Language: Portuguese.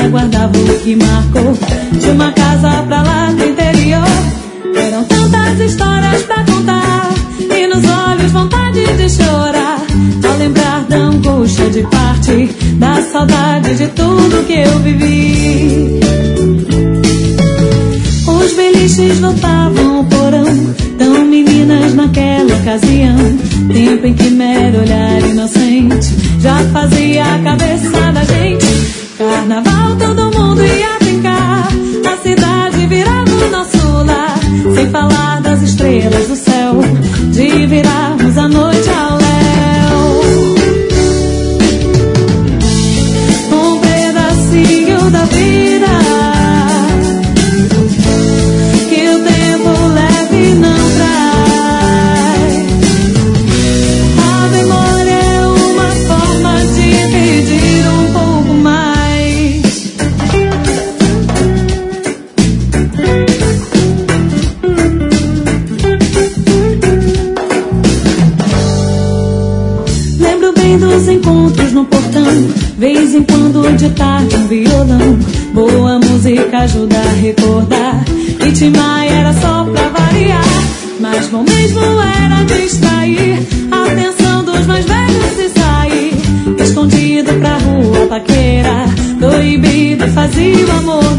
guardava o que marcou. De uma casa pra lá do interior, eram tantas histórias pra contar, e nos olhos vontade de chorar, ao lembrar da angústia de partir, da saudade de tudo que eu vivi. Os beliches lotavam o porão, tão meninas naquela ocasião, tempo em que mero olhar inocente já fazia a cabeça da gente. Carnaval, todo mundo ia brincar, a cidade virava o nosso lar, sem falar das estrelas do céu, de virarmos a noite ao léu. Um pedacinho da vida que o tempo leve não traz. A memória é uma forma de pedir um pouco mais. Lembro bem dos encontros no portão, vez em quando de tarde um violão, boa música ajuda a recordar, e Tim Maia era só pra variar, mas bom mesmo era distrair a atenção dos mais velhos e sair escondido pra rua paquera, proibido fazia o amor